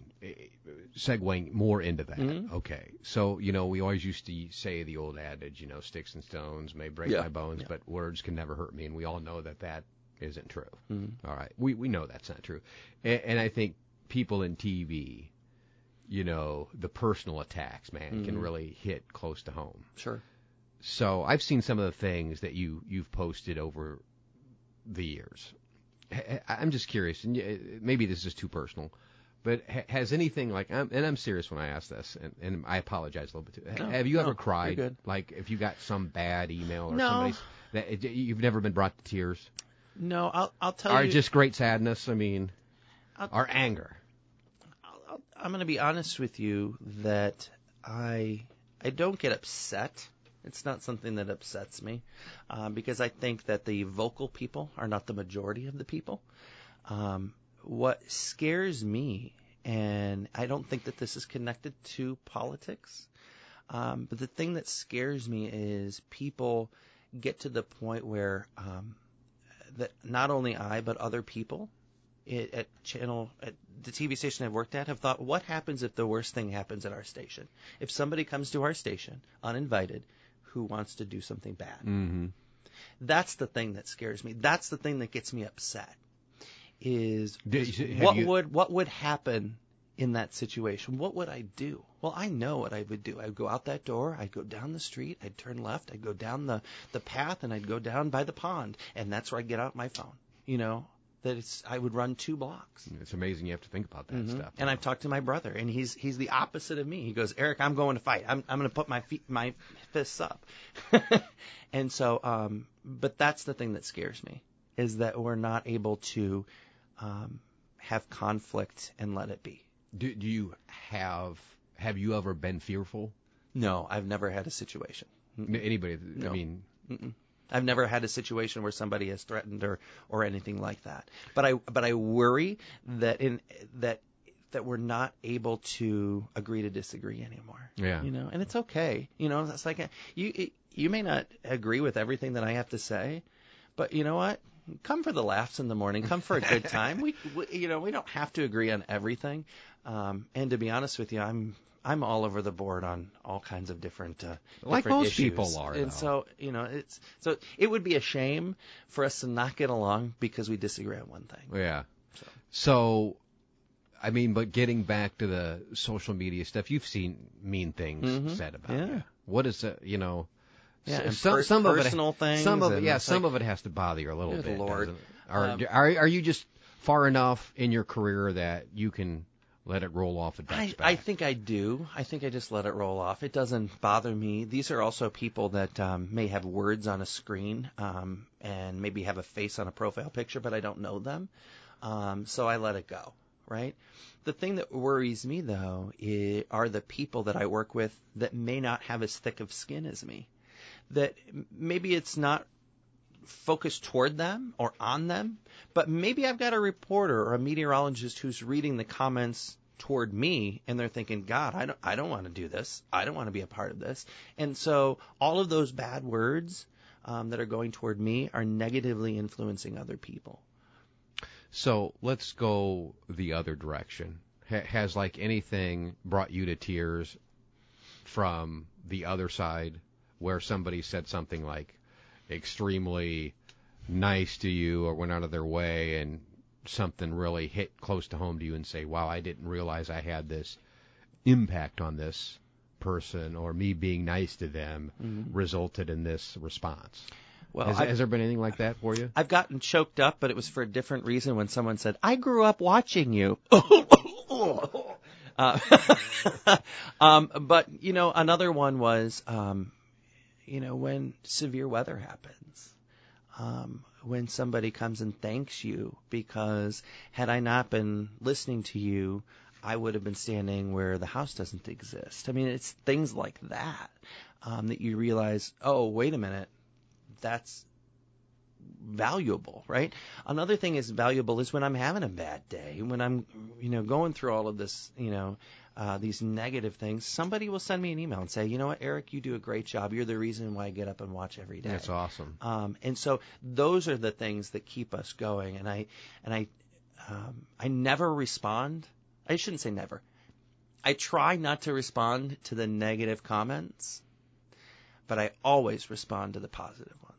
segueing more into that. Mm-hmm. Okay, so, you know, we always used to say the old adage, you know, sticks and stones may break Yeah. my bones, Yeah. but words can never hurt me, and we all know that that isn't true. Mm-hmm. All right, we we know that's not true. And, and I think people in T V, you know, the personal attacks, man, Mm-hmm. can really hit close to home. Sure. So I've seen some of the things that you, you've posted over the years. I'm just curious, and maybe this is too personal, but has anything like, and I'm serious when I ask this, and, and I apologize a little bit too. No, Have you ever no, cried? you're good. Like if you got some bad email or No. somebody's that you've never been brought to tears, No, I'll I'll tell or you. just great sadness? I mean, I'll- or anger. I'll, I'll, I'm going to be honest with you that I I don't get upset. It's not something that upsets me um, because I think that the vocal people are not the majority of the people. Um, what scares me, and I don't think that this is connected to politics, um, but the thing that scares me is people get to the point where um, that not only I but other people it, at channel at the T V station I've worked at have thought, what happens if the worst thing happens at our station? If somebody comes to our station uninvited who wants to do something bad. Mm-hmm. That's the thing that scares me. That's the thing that gets me upset. Is, Did- is have what you- would what would happen in that situation? What would I do? Well, I know what I would do. I'd go out that door. I'd go down the street. I'd turn left. I'd go down the, the path, and I'd go down by the pond. And that's where I'd get out my phone. You know, that it's I would run two blocks. It's amazing you have to think about that Mhm. stuff. And I've talked to my brother, and he's he's the opposite of me. He goes, Eric, I'm going to fight. I'm I'm going to put my feet my fists up. And so, um, but that's the thing that scares me is that we're not able to um, have conflict and let it be. Do, do you have have you ever been fearful? No, I've never had a situation. Anybody? I No. mean, Mm-mm. I've never had a situation where somebody has threatened or, or anything like that. But I but I worry that in that that we're not able to agree to disagree anymore. Yeah. You know, and it's okay. You know, it's like a, you it, you may not agree with everything that I have to say, but you know what? Come for the laughs in the morning. Come for a good time. we, we you know we don't have to agree on everything. Um, and to be honest with you, I'm. I'm all over the board on all kinds of different, uh, Like different most issues. people are, And though. so, you know, it's so it would be a shame for us to not get along because we disagree on one thing. yeah. So. So, I mean, but getting back to the social media stuff, you've seen mean things Mhm. said about Yeah. you. What is it? You know, Yeah, s- and some per- some of it, personal things some of it, and yeah, it's some like, of it has to bother you a little Good bit. Lord. doesn't it? Are, Um, are are you just far enough in your career that you can let it roll off a duck's I, back? I think I do. I think I just let it roll off. It doesn't bother me. These are also people that um, may have words on a screen um, and maybe have a face on a profile picture, but I don't know them. Um, so I let it go, right? The thing that worries me, though, is, are the people that I work with that may not have as thick of skin as me. That maybe it's not focused toward them or on them, but maybe I've got a reporter or a meteorologist who's reading the comments toward me and they're thinking, God, I don't, I don't want to do this. I don't want to be a part of this. And so all of those bad words um, that are going toward me are negatively influencing other people. So let's go the other direction. Ha- has like anything brought you to tears from the other side where somebody said something like extremely nice to you or went out of their way and something really hit close to home to you and say, wow, I didn't realize I had this impact on this person, or me being nice to them mm-hmm. resulted in this response? Well, has, has there been anything like that for you? I've gotten choked up, but it was for a different reason when someone said, I grew up watching you. uh, um, but, you know, another one was, um, you know, when severe weather happens, um, when somebody comes and thanks you because had I not been listening to you, I would have been standing where the house doesn't exist. I mean, it's things like that um, that you realize, oh, wait a minute, that's valuable, right? Another thing is valuable is when I'm having a bad day, when I'm, you know, going through all of this, you know, uh, these negative things, somebody will send me an email and say, you know what, Eric, you do a great job. You're the reason why I get up and watch every day. That's awesome. Um, and so those are the things that keep us going. And I, and I, um, I never respond. I shouldn't say never. I try not to respond to the negative comments, but I always respond to the positive ones.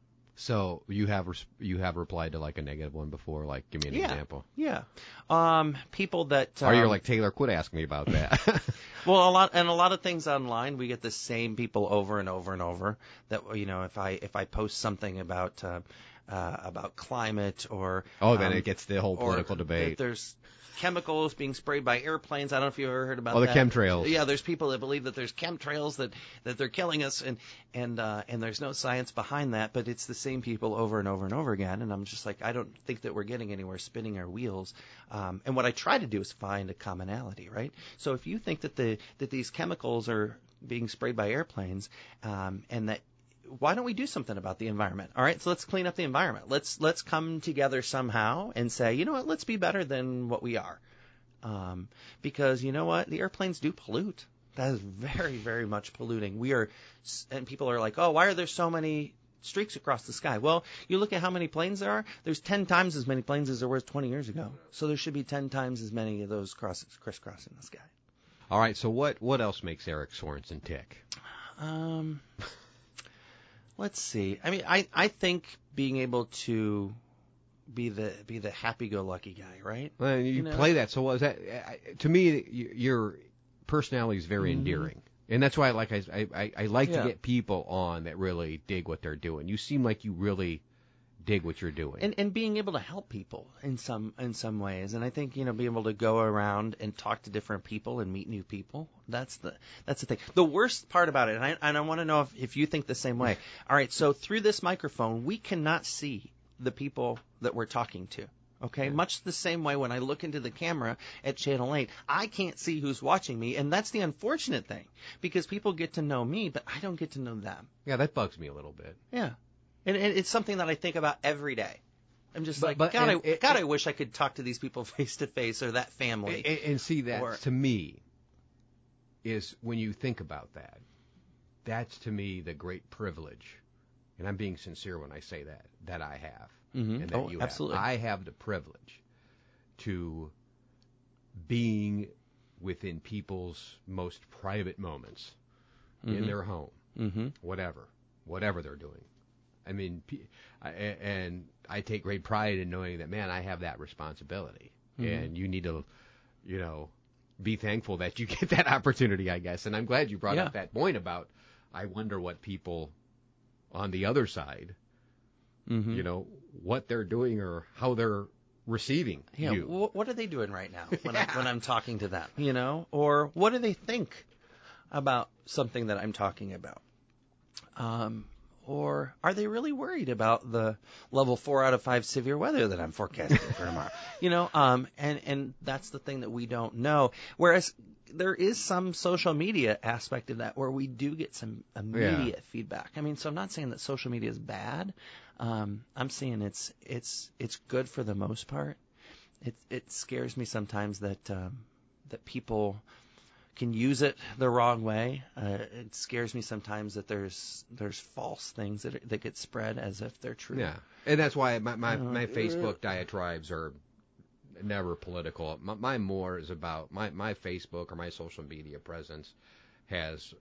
So you have res- you have replied to like a negative one before? Like, give me an yeah. example. Yeah. Um, people that. Um, or you're like, Taylor, quit asking me about that. Well, a lot and a lot of things online, we get the same people over and over and over. That, you know, if I if I post something about uh, uh, about climate or oh, then um, it gets the whole political debate. There's chemicals being sprayed by airplanes. I don't know if you've ever heard about oh, the that. chemtrails. Yeah, there's people that believe that there's chemtrails that, that they're killing us, and and uh, and there's no science behind that, but it's the same people over and over and over again. And I'm just like, I don't think that we're getting anywhere spinning our wheels. Um, and what I try to do is find a commonality, right? So if you think that the that these chemicals are being sprayed by airplanes, um, and that why don't we do something about the environment? All right, so let's clean up the environment. Let's let's come together somehow and say, you know what, let's be better than what we are. Um, because you know what, the airplanes do pollute. That is very, very much polluting. We are, and people are like, oh, why are there so many streaks across the sky? Well, you look at how many planes there are. There's ten times as many planes as there was twenty years ago. So there should be ten times as many of those crosses, crisscrossing the sky. All right, so what, what else makes Eric Sorensen tick? Um... Let's see. I mean, I, I think being able to be the be the happy-go-lucky guy, right? Well, you, you know? play that. So what is that? To me, your personality is very mm-hmm. endearing, and that's why I like I I, I like yeah. to get people on that really dig what they're doing. You seem like you really dig what you're doing, and and being able to help people in some in some ways. And I think, you know, being able to go around and talk to different people and meet new people. That's the that's the thing. The worst part about it, and I and I want to know if, if you think the same way. All right, so through this microphone, we cannot see the people that we're talking to. Okay, yeah. Much the same way when I look into the camera at Channel eight, I can't see who's watching me, and that's the unfortunate thing, because people get to know me, but I don't get to know them. Yeah, that bugs me a little bit. Yeah. And it's something that I think about every day. I'm just but, like, but, God, and, I, it, God it, I wish I could talk to these people face to face, or that family. And, and see, that or, to me is, when you think about that, that's to me the great privilege, and I'm being sincere when I say that, that I have. Mm-hmm. And that oh, you absolutely. have. I have the privilege to being within people's most private moments mm-hmm. in their home, mm-hmm. whatever, whatever they're doing. I mean, and I take great pride in knowing that, man, I have that responsibility. Mm-hmm. And you need to, you know, be thankful that you get that opportunity, I guess. And I'm glad you brought yeah. up that point about, I wonder what people on the other side Mm-hmm. you know, what they're doing or how they're receiving Yeah, you. wh- what are they doing right now when, Yeah. I, when I'm talking to them, you know? Or what do they think about something that I'm talking about? Um, or are they really worried about the level four out of five severe weather that I'm forecasting for tomorrow? You know, um, and, and that's the thing that we don't know. Whereas there is some social media aspect of that where we do get some immediate Yeah. feedback. I mean, so I'm not saying that social media is bad. Um, I'm saying it's it's it's good for the most part. It it scares me sometimes that um, that people can use it the wrong way. Uh, it scares me sometimes that there's there's false things that are, that get spread as if they're true. Yeah, and that's why my my, Uh, my Facebook diatribes are never political. My, mine more is about my my Facebook or my social media presence has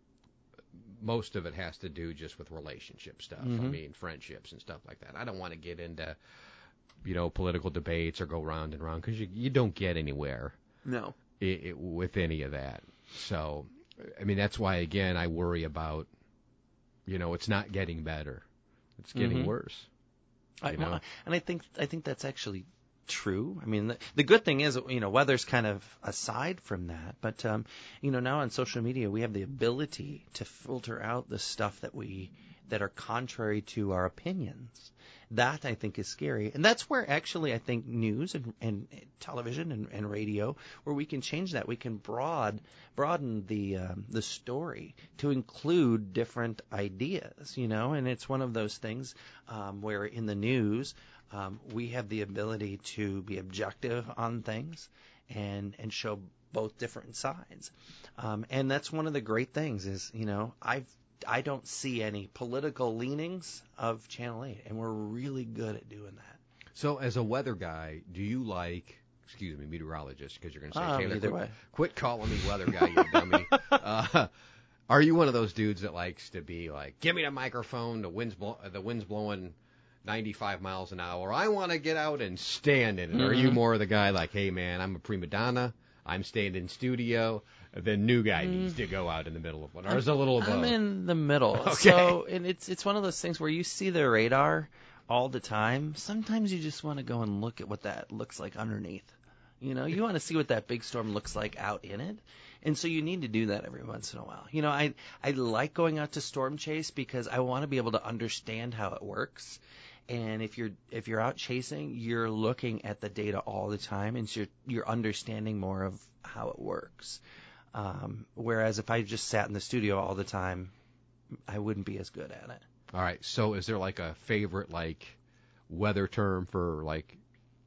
most of it has to do just with relationship stuff. Mm-hmm. I mean, friendships and stuff like that. I don't want to get into, you know, political debates or go round and round because you you don't get anywhere. No. It, it, with any of that. So, I mean, that's why again I worry about, you know, it's not getting better. It's getting Mm-hmm. worse. I, You know? well, and I think I think that's actually true. I mean, the, the good thing is, you know, weather's kind of aside from that. But, um, you know, now on social media, we have the ability to filter out the stuff that we that are contrary to our opinions. That, I think, is scary. And that's where actually I think news and, and television and, and radio, where we can change that. We can broad broaden the um, the story to include different ideas, you know. And it's one of those things um, where in the news, Um, we have the ability to be objective on things and and show both different sides. Um, and that's one of the great things is, you know, I've, I don't see any political leanings of Channel eight, and we're really good at doing that. So, as a weather guy, do you like, excuse me, meteorologist, because you're going to say, Um, Taylor, either quit, way. quit calling me weather guy, you dummy. Uh, are you one of those dudes that likes to be like, give me the microphone, the wind's, blow, the wind's blowing ninety-five miles an hour, I want to get out and stand in it? Mm-hmm. Are you more of the guy like, hey, man, I'm a prima donna, I'm staying in studio, the new guy Mm. needs to go out in the middle of one, or is it a little of I'm both? in the middle. Okay. So, and it's it's one of those things where you see the radar all the time. Sometimes you just want to go and look at what that looks like underneath. You know, you want to see what that big storm looks like out in it. And so you need to do that every once in a while. You know, I I like going out to storm chase because I want to be able to understand how it works. And if you're if you're out chasing, you're looking at the data all the time, and so you're you're understanding more of how it works. Um, whereas if I just sat in the studio all the time, I wouldn't be as good at it. All right, so is there like a favorite like weather term for like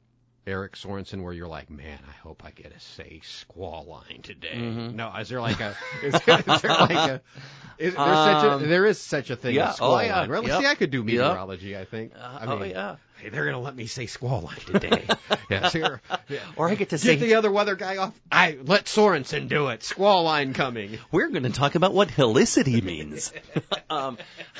Eric Sorensen where you're like, man, I hope I get a say squall line today? Mm-hmm. No, is there like a is, is there like a is there such a Um, there is such a thing yeah, as squall oh, yeah, line? Well, yep, see, I could do yep. meteorology. I think. Uh, I mean, oh yeah. hey, they're gonna let me say squall line today. Yes, here. Yeah. Or I get to Get say the other weather guy off. I let Sorensen do it. Squall line coming. we're going to talk about what helicity means. um,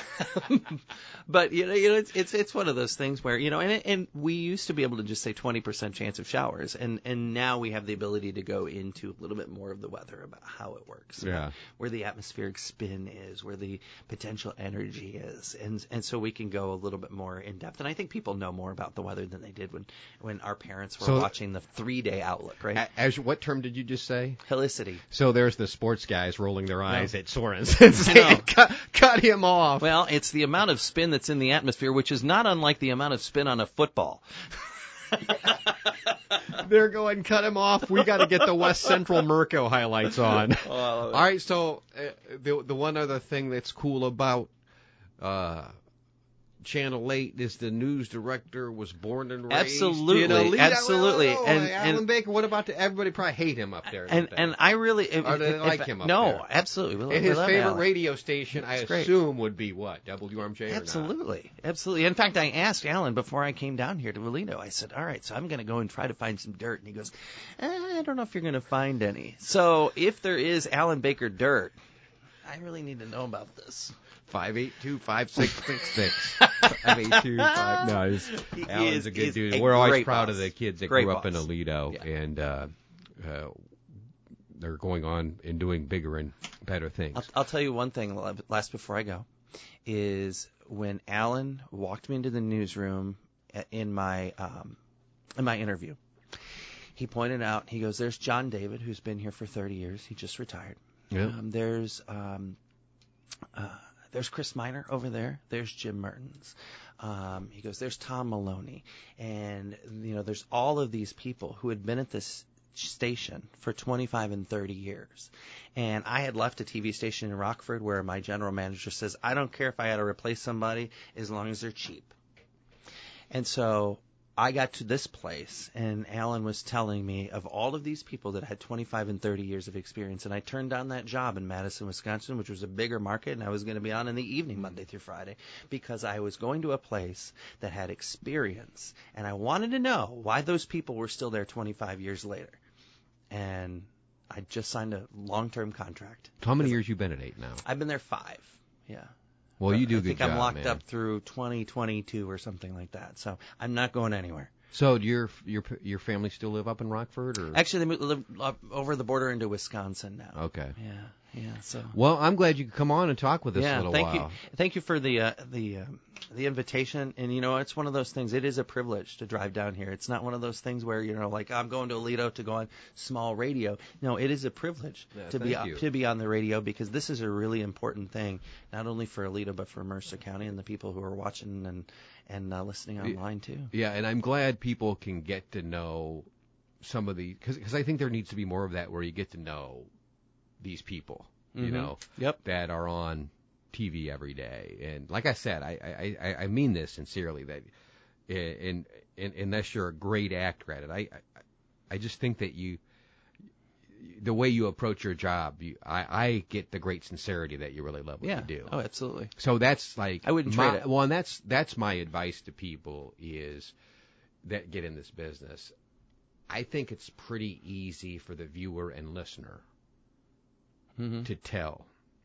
but you know, you know, it's it's it's one of those things where you know, and and we used to be able to just say twenty percent chance of showers, and and now we have the ability to go into a little bit more of the weather about how it works, Yeah. where the atmospheric spin is, where the potential energy is, and and so we can go a little bit more in depth. And I think people know more about the weather than they did when when our parents were So- watching the three day outlook, right? A- As what term did you just say? Helicity. So there's the sports guys rolling their eyes No. at Sorensen, saying, know. cut, cut him off. Well, it's the amount of spin that's in the atmosphere, which is not unlike the amount of spin on a football. They're going, cut him off. We got to get the West Central Mirco highlights on. All right, so uh, the the one other thing that's cool about uh, Channel eight is the news director was born and raised Absolutely, in Alita. absolutely. Well, And- Alan and- Baker, what about the, everybody probably hate him up there. And don't they? and I really if, Or do they if- like if- him up no, there? absolutely. We love, and we his love favorite Alan. radio station, I It's great. assume, would be what? W R M J or not? Absolutely, absolutely. In fact, I asked Alan before I came down here to Valino. I said, "All right, so I'm going to go and try to find some dirt." And he goes, eh, "I don't know if you're going to find any." So if there is Alan Baker dirt, I really need to know about this. Five eight two five six six six. Five eight two five. No, he's, He Alan's is- a good he's dude. a We're always great proud boss. of the kids that Great grew up in boss. Alito, Yeah. and uh, uh, they're going on and doing bigger and better things. I'll, I'll tell you one thing last before I go. is when Alan walked me into the newsroom in my um, in my interview. He pointed out, he goes, there's John David, who's been here for thirty years. He just retired. Yeah. Um, there's um, uh, there's Chris Miner over there. There's Jim Mertens. Um, he goes, there's Tom Maloney. And, you know, there's all of these people who had been at this station for twenty-five and thirty years. And I had left a T V station in Rockford where my general manager says, I don't care if I had to replace somebody as long as they're cheap. And so I got to this place, and Alan was telling me of all of these people that had twenty-five and thirty years of experience, and I turned down that job in Madison, Wisconsin, which was a bigger market, and I was going to be on in the evening Monday through Friday, because I was going to a place that had experience, and I wanted to know why those people were still there twenty-five years later. And I just signed a long-term contract. How many years you been at eight now? I've been there five, yeah. Well, you do a I good think job, I'm locked man. up through twenty twenty-two or something like that. So I'm not going anywhere. So do your your your family still live up in Rockford, or? Actually, they moved, live up over the border into Wisconsin now. Okay. Yeah, yeah. So. Well, I'm glad you could come on and talk with us yeah, a little thank while. you, thank you for the uh, the uh, the invitation. And you know, it's one of those things. It is a privilege to drive down here. It's not one of those things where you know, like I'm going to Aledo to go on small radio. No, it is a privilege Yeah, to be thank you. to be on the radio, because this is a really important thing, not only for Aledo but for Mercer County and the people who are watching and and uh, listening online too. Yeah, and I'm glad people can get to know some of the, because I think there needs to be more of that where you get to know these people, you Mhm. know, Yep. that are on T V every day. And like I said, I I, I mean this sincerely, that in, in, unless you're a great actor at it, I, I I just think that you, the way you approach your job, you, I, I get the great sincerity that you really love what Yeah. you do. Oh, absolutely. So that's like I wouldn't my, trade it. Well, and that's that's my advice to people is that get in this business. I think it's pretty easy for the viewer and listener Mm-hmm. to tell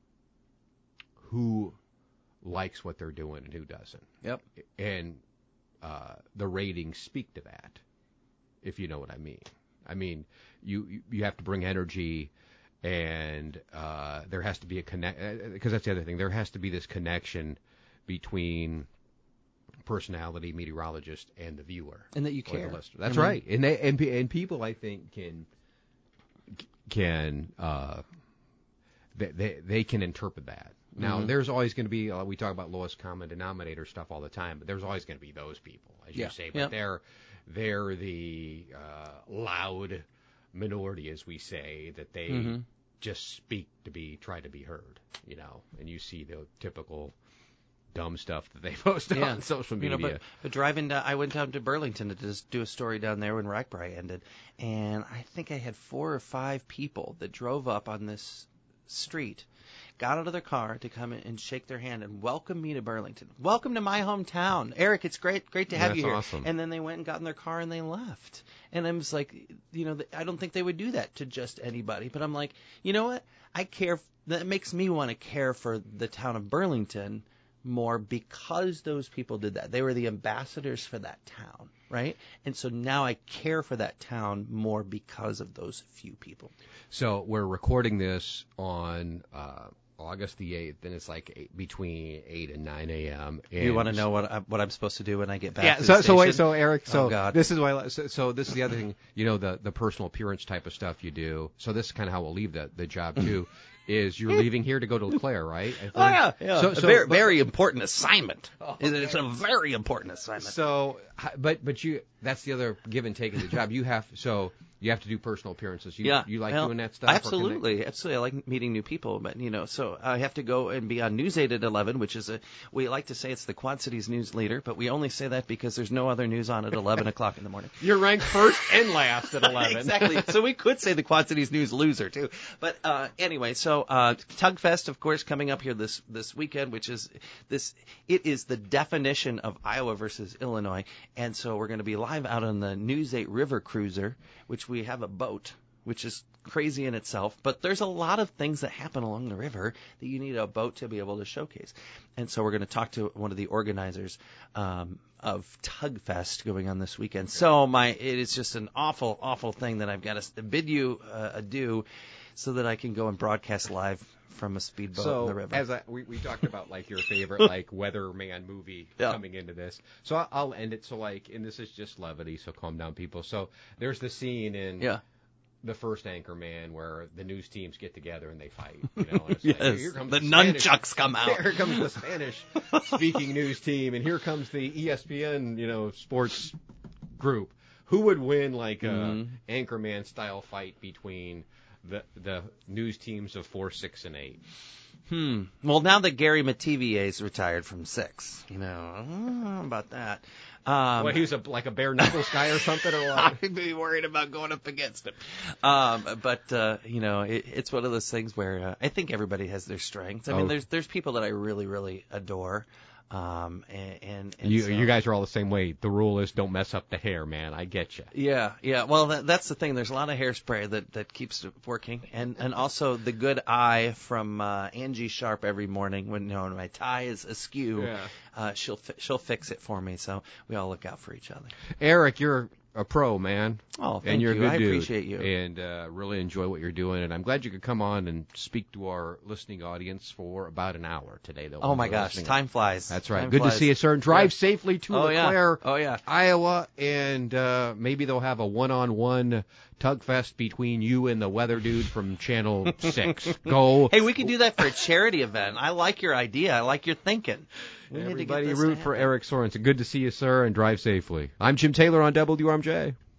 who likes what they're doing and who doesn't. Yep. And uh, the ratings speak to that, if you know what I mean. I mean, you you have to bring energy, and uh, there has to be a connect. Because that's the other thing. There has to be this connection between personality, meteorologist, and the viewer, And that you or care. the listener. That's I mean- right. And they and pe- and people, I think, can can uh, they they, they can interpret that. Now, Mhm. there's always going to be, uh, we talk about lowest common denominator stuff all the time, but there's always going to be those people, as Yeah. you say. But Yeah. they're they're the uh, loud minority, as we say, that they Mhm. just speak to be, try to be heard, you know. And you see the typical dumb stuff that they post Yeah. on social You media. know, but, but driving down, I went down to Burlington to just do a story down there when Ragbri ended, and I think I had four or five people that drove up on this street, got out of their car to come in and shake their hand and welcome me to Burlington. Welcome to my hometown, Eric. It's great, great to have That's you here. awesome. And then they went and got in their car and they left. And I was like, you know, I don't think they would do that to just anybody. But I'm like, you know what? I care. That makes me want to care for the town of Burlington more because those people did that. They were the ambassadors for that town, right? And so now I care for that town more because of those few people. So we're recording this on uh, August the eighth, and it's like eight, between eight and nine a.m. You want to know what I, what I'm supposed to do when I get back Yeah. to So the so wait. station? So Eric. So Oh, God. this is why. So, so this is the other thing. You know, the the personal appearance type of stuff you do. So this is kind of how we'll leave the the job too. Is you're leaving here to go to LeClaire, right? I think? Oh, yeah, yeah. So, a so very, but- very important assignment. Oh, It's a very important assignment. So, hi- but but you that's the other give and take of the job. You have so you have to do personal appearances. You, yeah, you like well, doing that stuff? or Absolutely, absolutely. I like meeting new people, but you know, so I have to go and be on News eight at eleven, which is a we like to say it's the Quad Cities news leader, but we only say that because there's no other news on at eleven o'clock in the morning. You're ranked first and last at eleven. Exactly. So we could say the Quad Cities News loser too. But uh, anyway, so uh, Tugfest, of course, coming up here this this weekend, which is this. It is the definition of Iowa versus Illinois, and so we're going to be live out on the News eight River Cruiser, which we have a boat, which is crazy in itself. But there's a lot of things that happen along the river that you need a boat to be able to showcase. And so we're going to talk to one of the organizers um, of Tugfest going on this weekend. So my it is just an awful, awful thing that I've got to bid you uh, adieu. so that I can go and broadcast live from a speedboat so in the river. as I, we, we talked about like your favorite like weatherman movie Yeah. coming into this, so I- I'll end it. So like, and this is just levity, so calm down, people. So there's the scene in yeah. the first Anchorman where the news teams get together and they fight. You know, and it's Yes. like, here comes the the Spanish- nunchucks come out. Here comes the Spanish speaking news team, and here comes the E S P N, you know, sports group. Who would win like a Mhm. Anchorman style fight between the the news teams of four, six, and eight? Hmm. Well, now that Gary Matievier's retired from six, you know, I don't know about that. Um, Well, he was a, like a bare knuckles guy or something, or what? I'd be worried about going up against him. Um, but uh, you know, it, it's one of those things where uh, I think everybody has their strengths. I mean, Oh. there's there's people that I really really adore. Um, and, and, and You so, you guys are all the same way. The rule is don't mess up the hair, man. I get you. Yeah, yeah. Well, that, that's the thing. There's a lot of hairspray that, that keeps it working, and and also the good eye from uh, Angie Sharp every morning when, you know, when my tie is askew. Yeah. Uh, she'll fi- she'll fix it for me. So we all look out for each other. Eric, you're a pro, man. Oh, thank and you're you. a good I dude. appreciate you. And uh, really enjoy what you're doing. And I'm glad you could come on and speak to our listening audience for about an hour today, though. Oh my We're gosh, listening. time flies. That's right. Time Good flies. to see you, sir. And drive Yeah. safely to Oh, LeClaire, yeah. Oh yeah. Iowa, and uh, maybe they'll have a one-on-one tug fest between you and the weather dude from Channel Six. Go. Hey, we could do that for a charity event. I like your idea. I like your thinking. We need to get Everybody this root to for happen. Eric Sorensen. Good to see you, sir, and drive safely. I'm Jim Taylor on W R M J.